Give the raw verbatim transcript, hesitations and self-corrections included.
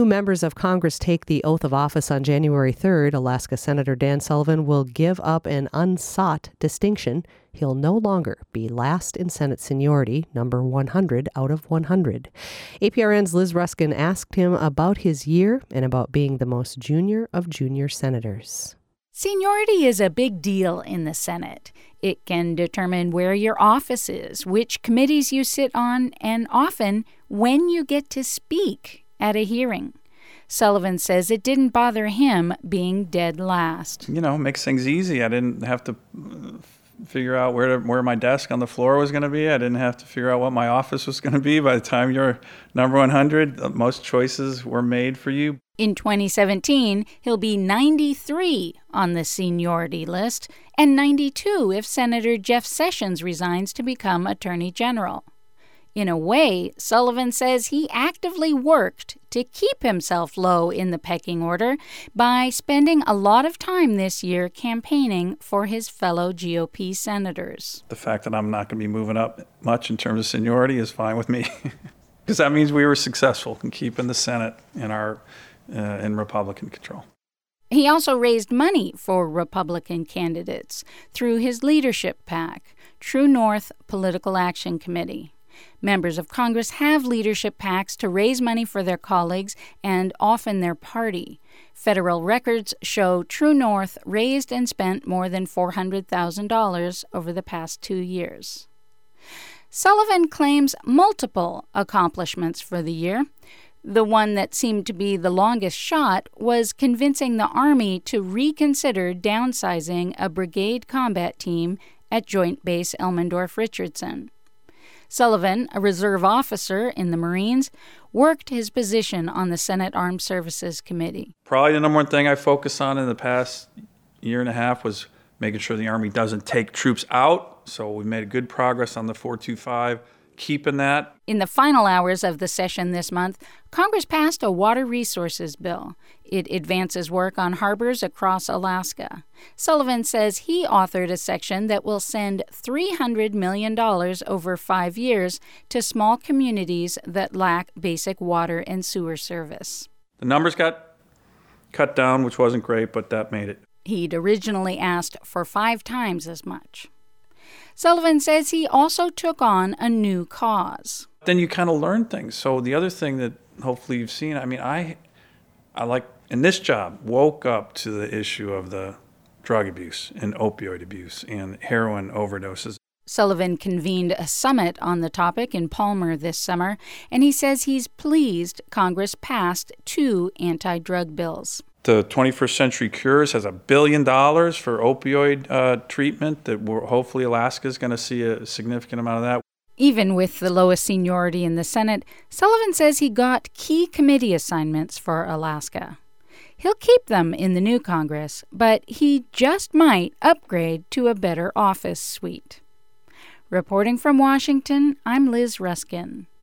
new members of Congress take the oath of office on January third, Alaska Senator Dan Sullivan will give up an unsought distinction. He'll no longer be last in Senate seniority, number one hundred out of one hundred. A P R N's Liz Ruskin asked him about his year and about being the most junior of junior senators. Seniority is a big deal in the Senate. It can determine where your office is, which committees you sit on, and often when you get to speak at a hearing. Sullivan says it didn't bother him being dead last. You know, makes things easy. I didn't have to figure out where to, where my desk on the floor was going to be. I didn't have to figure out what my office was going to be. By the time you're number one hundred, most choices were made for you. In twenty seventeen, he'll be ninety-three on the seniority list and ninety-two if Senator Jeff Sessions resigns to become Attorney General. In a way, Sullivan says he actively worked to keep himself low in the pecking order by spending a lot of time this year campaigning for his fellow G O P senators. The fact that I'm not going to be moving up much in terms of seniority is fine with me, because that means we were successful in keeping the Senate in our uh, in Republican control. He also raised money for Republican candidates through his leadership PAC, True North Political Action Committee. Members of Congress have leadership PACs to raise money for their colleagues and often their party. Federal records show True North raised and spent more than four hundred thousand dollars over the past two years. Sullivan claims multiple accomplishments for the year. The one that seemed to be the longest shot was convincing the Army to reconsider downsizing a brigade combat team at Joint Base Elmendorf-Richardson. Sullivan, a reserve officer in the Marines, worked his position on the Senate Armed Services Committee. Probably the number one thing I focused on in the past year and a half was making sure the Army doesn't take troops out. So we made good progress on the four two five, keeping that. In the final hours of the session this month, Congress passed a water resources bill. It advances work on harbors across Alaska. Sullivan says he authored a section that will send three hundred million dollars over five years to small communities that lack basic water and sewer service. The numbers got cut down, which wasn't great, but that made it. He'd originally asked for five times as much. Sullivan says he also took on a new cause. Then you kind of learn things. So the other thing that hopefully you've seen, I mean, I, I like, in this job, woke up to the issue of the drug abuse and opioid abuse and heroin overdoses. Sullivan convened a summit on the topic in Palmer this summer, and he says he's pleased Congress passed two anti-drug bills. The twenty-first Century Cures has a billion dollars for opioid uh, treatment that we're, hopefully Alaska is going to see a significant amount of that. Even with the lowest seniority in the Senate, Sullivan says he got key committee assignments for Alaska. He'll keep them in the new Congress, but he just might upgrade to a better office suite. Reporting from Washington, I'm Liz Ruskin.